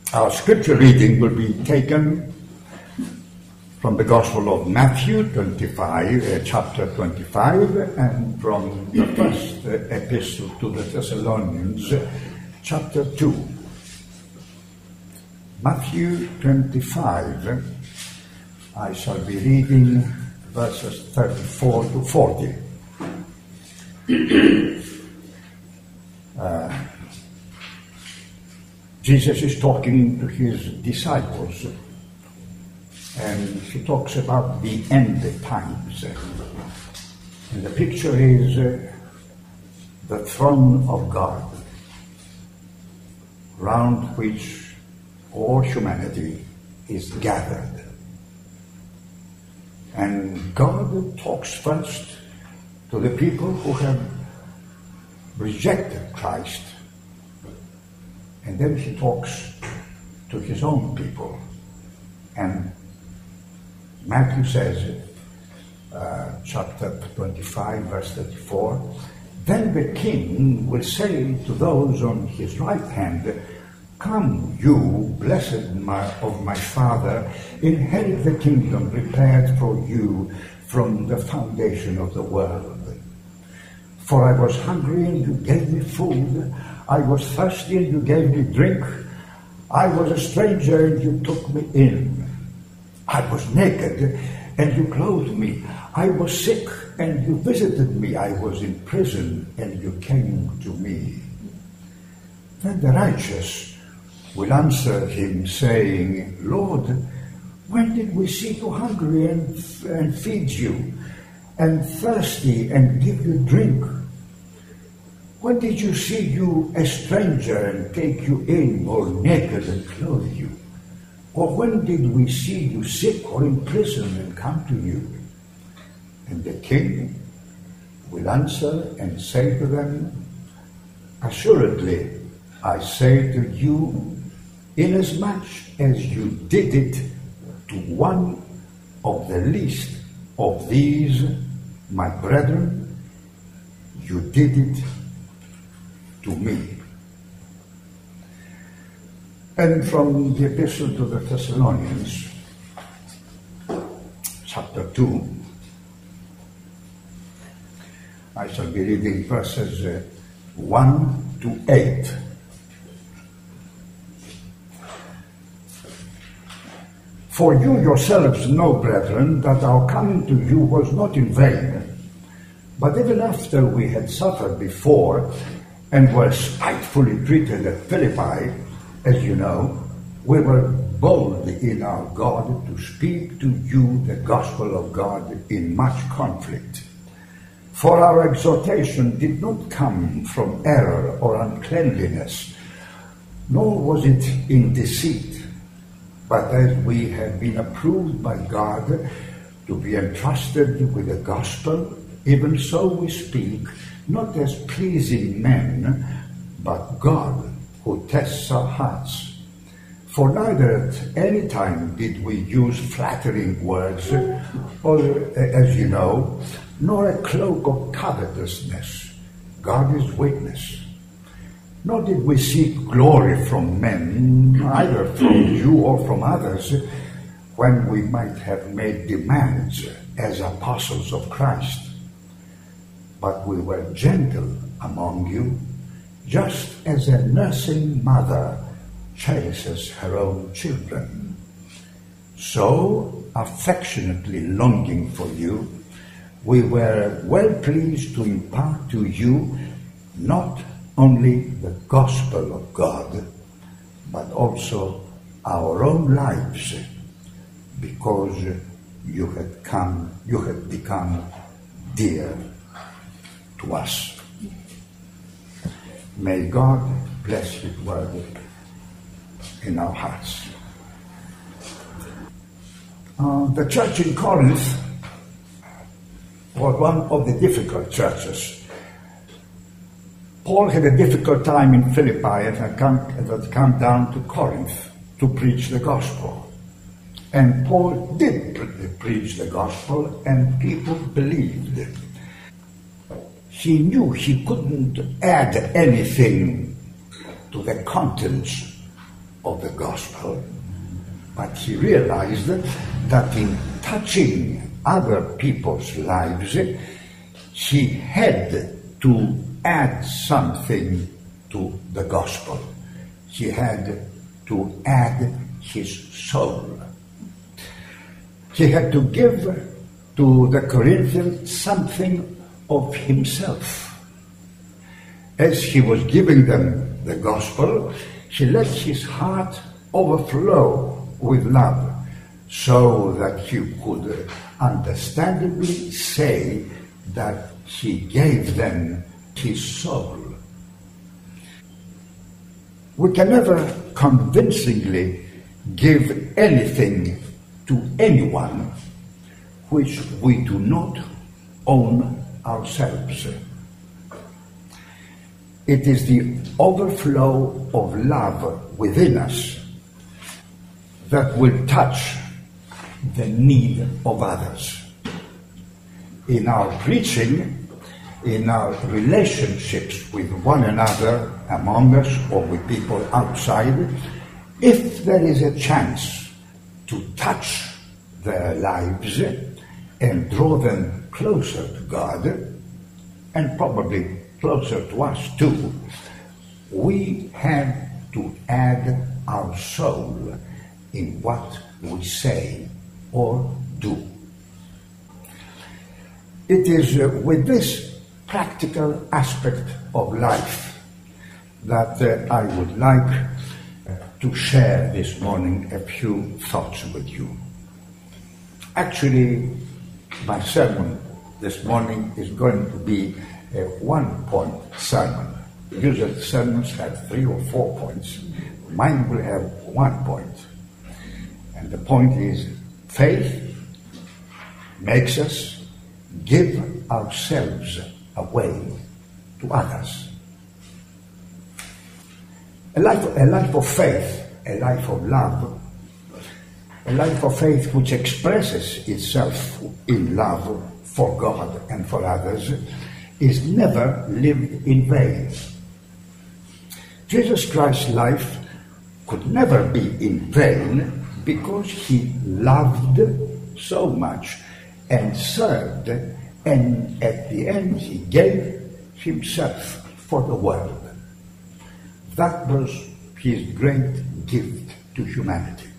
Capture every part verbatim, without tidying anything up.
Our scripture reading will be taken from the Gospel of Matthew, twenty-five, uh, chapter twenty-five, and from the first uh, epistle to the Thessalonians, uh, chapter two. Matthew twenty-five, I shall be reading verses thirty-four to forty. uh, Jesus is talking to his disciples, and he talks about the end times. And the picture is uh, the throne of God, round which all humanity is gathered. And God talks first to the people who have rejected Christ, and then he talks to his own people. And Matthew says, uh, chapter twenty-five, verse thirty-four, then the king will say to those on his right hand, "Come, you blessed my, of my Father, inherit the kingdom prepared for you from the foundation of the world. For I was hungry and you gave me food. I was thirsty and you gave me drink. I was a stranger and you took me in. I was naked and you clothed me. I was sick and you visited me. I was in prison and you came to me." Then the righteous will answer him, saying, "Lord, when did we see you hungry and, and feed you, and thirsty and give you drink? When did you see you a stranger and take you in, or naked and clothe you? Or when did we see you sick or in prison and come to you?" And the king will answer and say to them, "Assuredly, I say to you, inasmuch as you did it to one of the least of these, my brethren, you did it to me." And from the epistle to the Thessalonians, chapter two, I shall be reading verses uh, one to eight. "For you yourselves know, brethren, that our coming to you was not in vain. But even after we had suffered before and were spitefully treated at Philippi, as you know, we were bold in our God to speak to you the gospel of God in much conflict. For our exhortation did not come from error or uncleanliness, nor was it in deceit. But as we have been approved by God to be entrusted with the gospel, even so we speak, not as pleasing men, but God who tests our hearts. For neither at any time did we use flattering words, or, as you know, nor a cloak of covetousness. God is witness. Nor did we seek glory from men, either from you or from others, when we might have made demands as apostles of Christ. But we were gentle among you, just as a nursing mother cherishes her own children. So, affectionately longing for you, we were well pleased to impart to you not only the gospel of God, but also our own lives, because you had come, you had become dear to us." May God bless His word in our hearts. Uh, the church in Corinth was one of the difficult churches. Paul had a difficult time in Philippi and had come, had come down to Corinth to preach the gospel. And Paul did pre- preach the gospel, and people believed. He knew he couldn't add anything to the contents of the gospel, but he realized that in touching other people's lives, he had to add something to the gospel. He had to add his soul. He had to give to the Corinthians something of himself. As he was giving them the gospel, he let his heart overflow with love, so that he could understandably say that he gave them his soul. We can never convincingly give anything to anyone which we do not own ourselves. It is the overflow of love within us that will touch the need of others. In our preaching, in our relationships with one another, among us or with people outside, if there is a chance to touch their lives and draw them closer to God, and probably closer to us too, we have to add our soul in what we say or do. It is uh, with this practical aspect of life that uh, I would like uh, to share this morning a few thoughts with you. Actually, my sermon this morning is going to be a one-point sermon. Usually sermons have three or four points. Mine will have one point. And the point is, faith makes us give ourselves away to others. A life, a life of faith, a life of love, a life of faith which expresses itself in love for God and for others, is never lived in vain. Jesus Christ's life could never be in vain because he loved so much and served, and at the end he gave himself for the world. That was his great gift to humanity.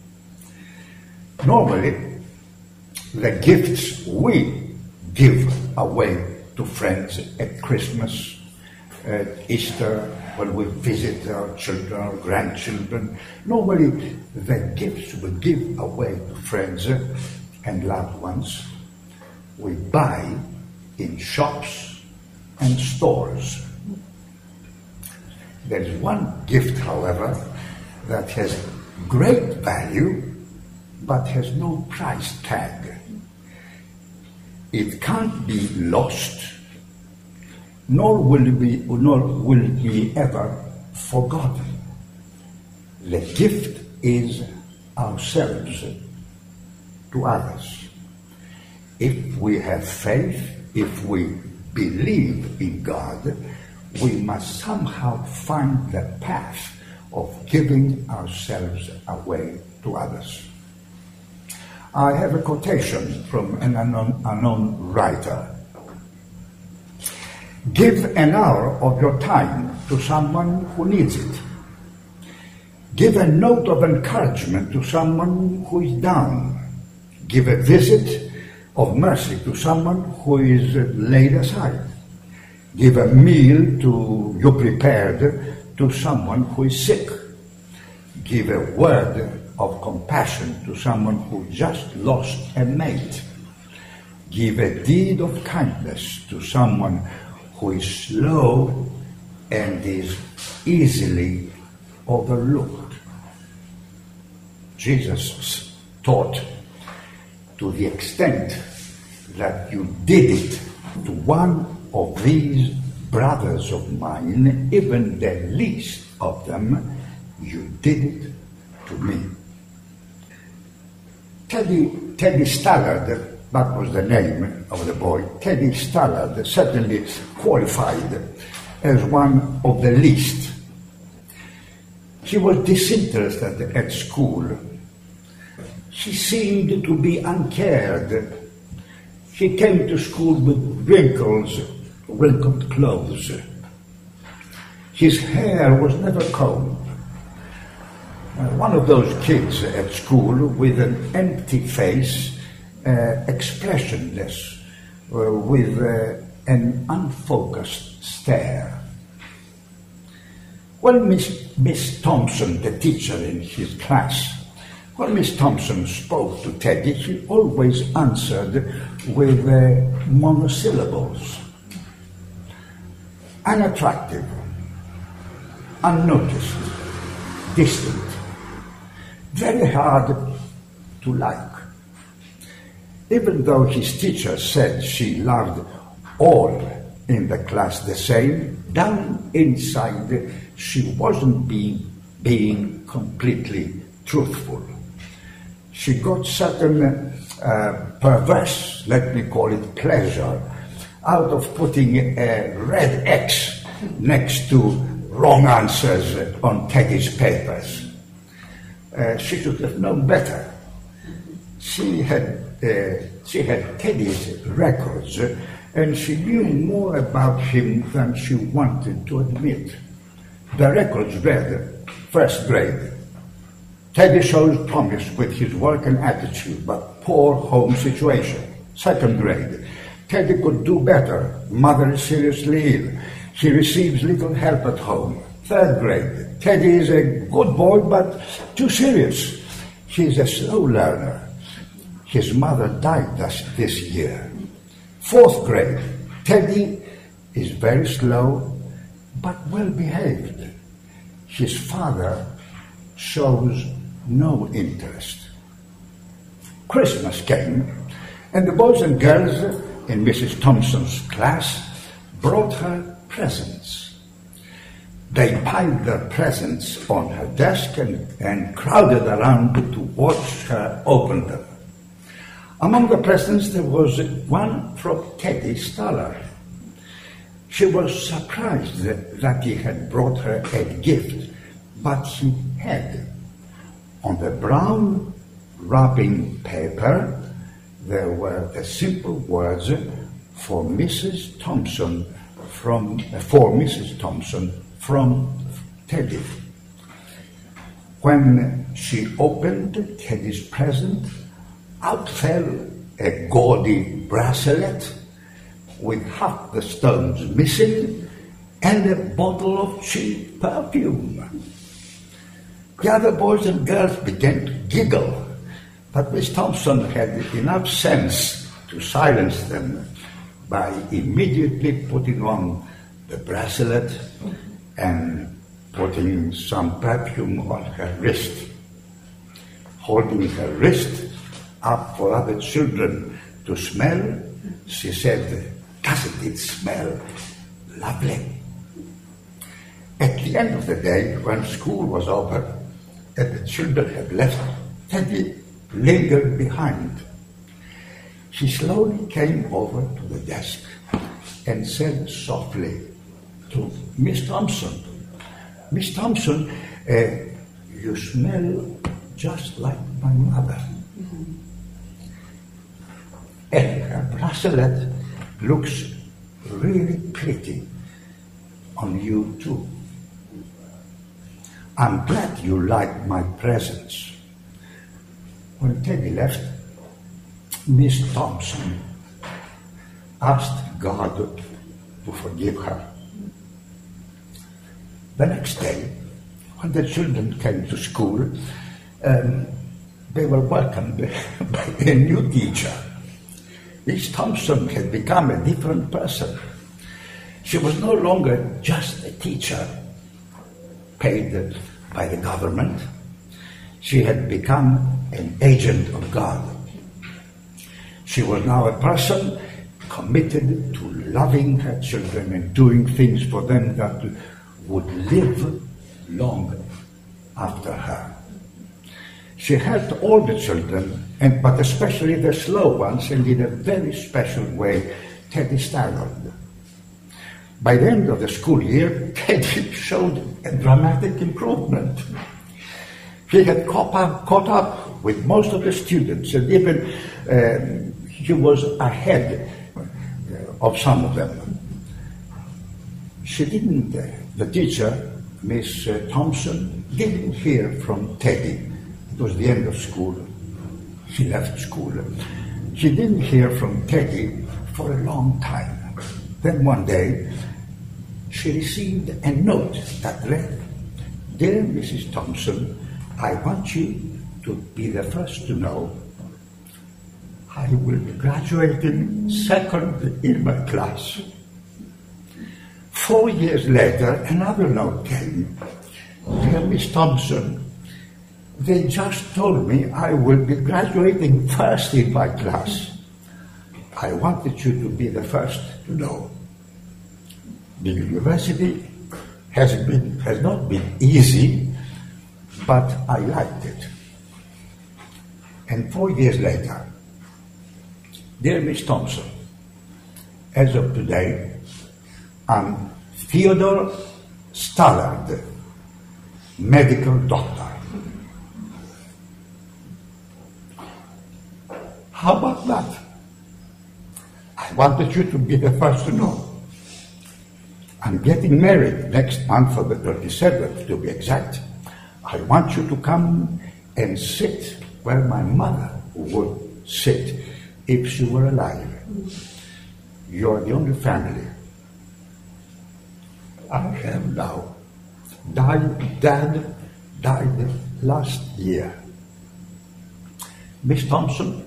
Normally, the gifts we give away to friends at Christmas, at Easter, when we visit our children or grandchildren, normally the gifts we give away to friends and loved ones, we buy in shops and stores. There is one gift, however, that has great value but has no price tag. It can't be lost, nor will it be, nor will it be ever forgotten. The gift is ourselves to others. If we have faith, if we believe in God, we must somehow find the path of giving ourselves away to others. I have a quotation from an unknown, unknown writer. Give an hour of your time to someone who needs it. Give a note of encouragement to someone who is down. Give a visit of mercy to someone who is laid aside. Give a meal to you prepared to someone who is sick. Give a word of compassion to someone who just lost a mate. Give a deed of kindness to someone who is slow and is easily overlooked. Jesus taught, to the extent that you did it to one of these brothers of mine, even the least of them, you did it to me. Teddy, Teddy Stallard, that was the name of the boy, Teddy Stallard certainly qualified as one of the least. She was disinterested at school. She seemed to be uncared. She came to school with wrinkles, wrinkled clothes. His hair was never combed. Uh, one of those kids at school with an empty face, uh, expressionless, uh, with uh, an unfocused stare. When Miss, Miss Thompson, the teacher in his class, when Miss Thompson spoke to Teddy, she always answered with uh, monosyllables. Unattractive, unnoticed, distant, very hard to like. Even though his teacher said she loved all in the class the same, down inside she wasn't being, being completely truthful. She got certain uh, perverse, let me call it pleasure, out of putting a red X next to wrong answers on Teddy's papers. Uh, she should have known better. She had, uh, she had Teddy's records, uh, and she knew more about him than she wanted to admit. The records read, first grade. Teddy shows promise with his work and attitude, but poor home situation. Second grade. Teddy could do better. Mother is seriously ill. He receives little help at home. Third grade. Teddy is a good boy, but too serious. He's a slow learner. His mother died this, this year. Fourth grade. Teddy is very slow, but well behaved. His father shows no interest. Christmas came, and the boys and girls in Missus Thompson's class brought her presents. They piled their presents on her desk and, and crowded around to watch her open them. Among the presents there was one from Teddy Stoller. She was surprised that, that he had brought her a gift, but he had. On the brown wrapping paper, there were the simple words, for Missus Thompson from, uh, for Missus Thompson from Teddy. When she opened Teddy's present, out fell a gaudy bracelet with half the stones missing and a bottle of cheap perfume. The other boys and girls began to giggle, but Miss Thompson had enough sense to silence them by immediately putting on the bracelet and putting some perfume on her wrist. Holding her wrist up for other children to smell, she said, "Doesn't it smell lovely?" At the end of the day, when school was over and the children had left, Teddy lingered behind. She slowly came over to the desk and said softly to Miss Thompson, "Miss Thompson, uh, you smell just like my mother." Mm-hmm. And her bracelet looks really pretty on you too. I'm glad you like my presents. When Teddy left, Miss Thompson asked God to forgive her. The next day, when the children came to school, um, they were welcomed by a new teacher. Miss Thompson had become a different person. She was no longer just a teacher paid by the government. She had become an agent of God. She was now a person committed to loving her children and doing things for them that would live long after her. She helped all the children, and but especially the slow ones, and in a very special way, Teddy Stannard. By the end of the school year, Teddy showed a dramatic improvement. He had caught up, caught up with most of the students, and even uh, he was ahead of some of them. She didn't, uh, the teacher, Miss uh, Thompson, didn't hear from Teddy. It was the end of school. She left school. She didn't hear from Teddy for a long time. Then one day, she received a note that read, "Dear Missus Thompson, I want you to be the first to know I will be graduating second in my class." Four years later, another note came. "Dear Miss Thompson, they just told me I will be graduating first in my class. I wanted you to be the first to know. The university has been has not been easy, but I liked it." And four years later, "Dear Miss Thompson, as of today, I'm Theodore Stallard, medical doctor." How about that? I wanted you to be the first to know. I'm getting married next month on the twenty-seventh, to be exact. I want you to come and sit where my mother would sit if she were alive. You're the only family I have now. Died, Dad died last year. Miss Thompson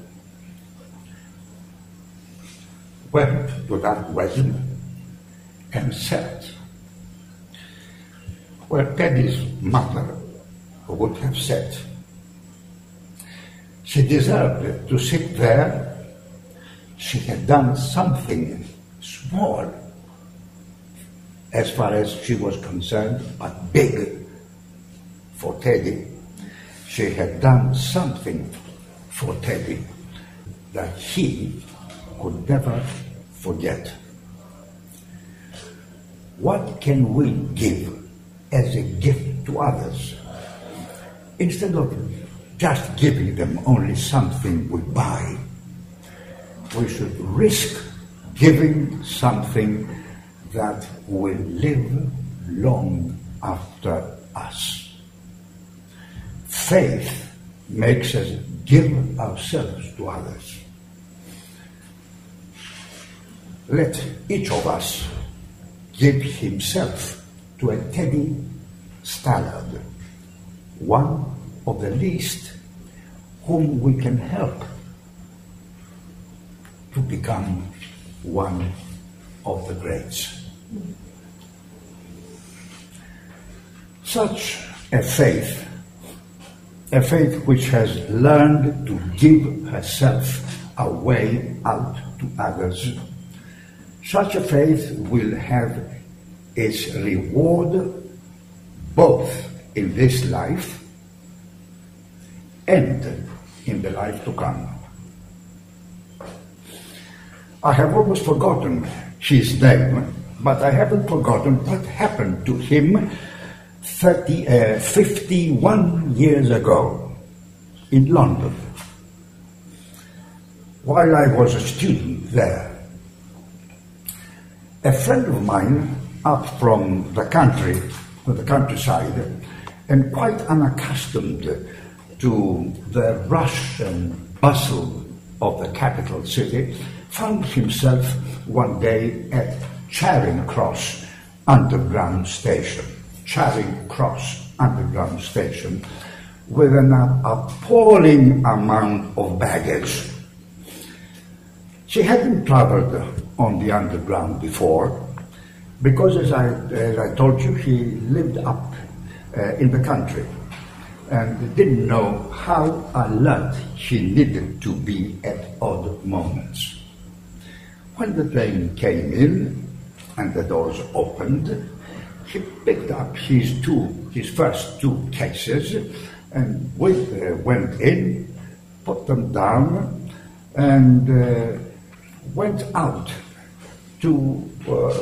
went to that wedding and sat where Teddy's mother would have sat. She deserved to sit there. She had done something small as far as she was concerned, but big for Teddy. She had done something for Teddy that he could never forget. What can we give as a gift to others? Instead of just giving them only something we buy, we should risk giving something that will live long after us. Faith makes us give ourselves to others. Let each of us give himself to a Teddy Stallard, one of the least whom we can help to become one of the greats. Such a faith, a faith which has learned to give herself away out to others, such a faith will have its reward both in this life and in the life to come. I have almost forgotten his name, but I haven't forgotten what happened to him thirty, uh, fifty-one years ago in London. While I was a student there, a friend of mine up from the country, from the countryside, and quite unaccustomed to the rush and bustle of the capital city, found himself one day at Charing Cross Underground Station, Charing Cross Underground Station, with an appalling amount of baggage. She hadn't traveled on the underground before, because as I, as I told you, he lived up uh, in the country and didn't know how alert he needed to be at odd moments. When the train came in and the doors opened, he picked up his two, his first two cases and went, uh, went in, put them down, and uh, went out to uh,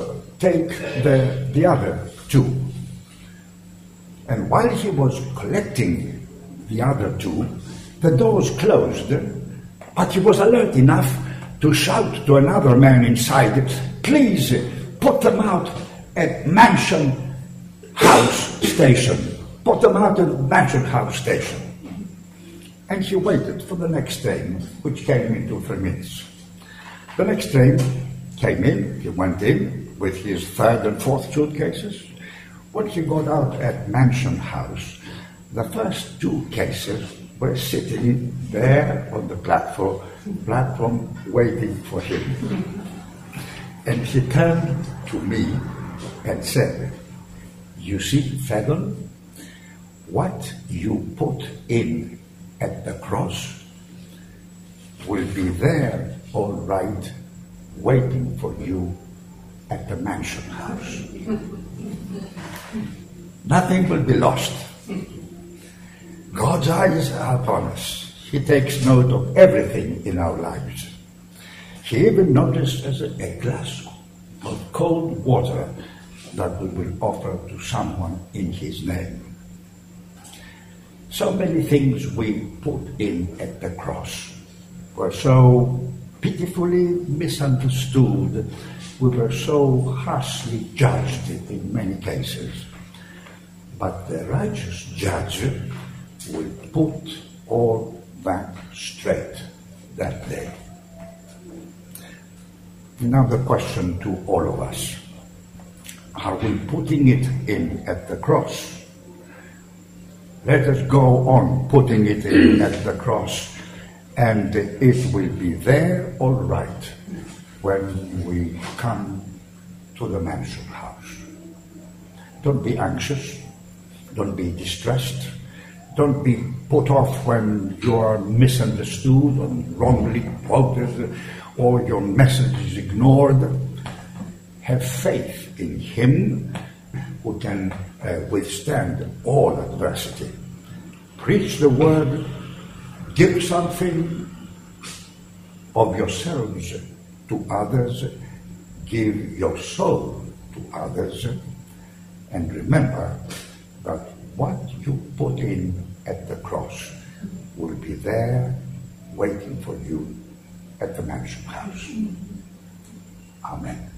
take the, the other two. And while he was collecting the other two, the doors closed, but he was alert enough to shout to another man inside, "Please put them out at Mansion House Station. Put them out at Mansion House Station." And he waited for the next train, which came in two, three minutes. The next train came in, he went in with his third and fourth suitcases. When he got out at Mansion House, the first two cases were sitting there on the platform, platform waiting for him. And he turned to me and said, "You see, Fedon, what you put in at the cross will be there all right, waiting for you at the Mansion House. Nothing will be lost. God's eyes are upon us. He takes note of everything in our lives. He even notices a glass of cold water that we will offer to someone in his name. So many things we put in at the cross were so pitifully misunderstood. We were so harshly judged in many cases. But the righteous judge will put all that straight that day. Now the question to all of us: are we putting it in at the cross? Let us go on putting it in at the cross, and it will be there all right when we come to the Mansion House. Don't be anxious. Don't be distressed. Don't be put off when you are misunderstood or wrongly quoted or your message is ignored. Have faith in Him who can uh, withstand all adversity. Preach the word. Give something of yourselves to others. Give your soul to others. And remember that what you put in at the cross will be there waiting for you at the Mansion House. Amen.